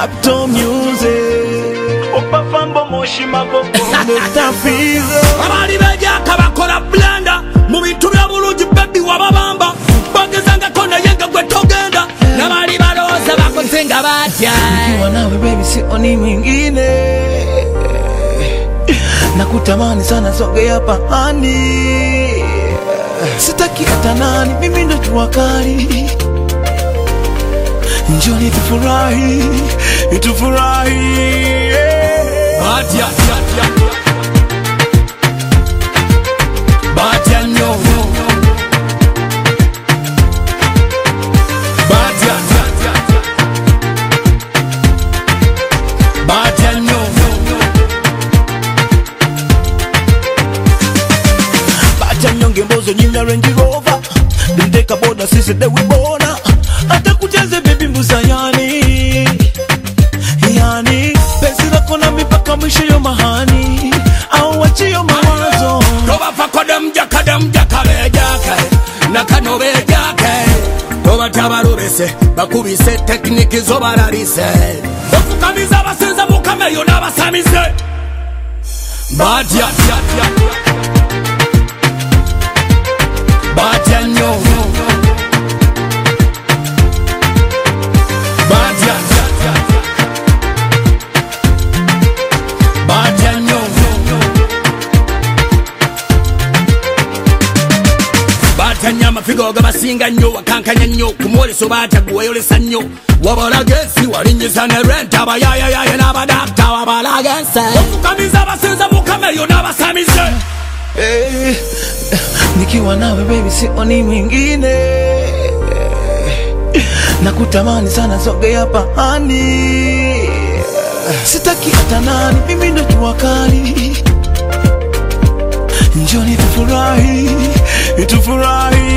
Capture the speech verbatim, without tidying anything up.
Capital Music. Opa fambo moshima boko metafizo. Abali beja kabakola blender. Mubintu bya bulungi baby wababamba. Bagezanga kona yenga gwe togenda. Nabali baloza bakosenga batya. Nikiwa nawe baby sioni mwingine. Nakutamani sana sogea pahani. Sitaki hata nani, mimi ndo jua kali. Njoni tufurahi, tufurahi. Batya, batya, batya nyo. Batya, batya nyo. Batya nyo ngembozo nyinya Range Rover. Ndeka boda sisi de wibona. Hata kucheze baby mbuza yani. Yani penzi lako na mipaka mwisho yo mahani. Au wachio mawazo. Roba fakodem jakadem jakalejake. Nakanobejake. Roba tabarubese. Bakubise tekniki zobararise. Okukamiza abasenza mukameyo n'abasamize. Batya, batya, batya nyo. Batya, batya nyo. Batya nyama figo gabasinga nyo. Wakankanya nyo. Kumwoleso batya guweyolesa nyo. Wabalagesi walinyiza ne rent. Abayayayaya n'abadakta wabalagese. Okukamiza abasenza mukameyo n'abasamize. Hey, nikiwa nawe baby sioni mwingine. Nakutamani sana sogea pahani. Sitaki hata nani, mimi ndo jua kali. Njoni tufurahi, tufurahi.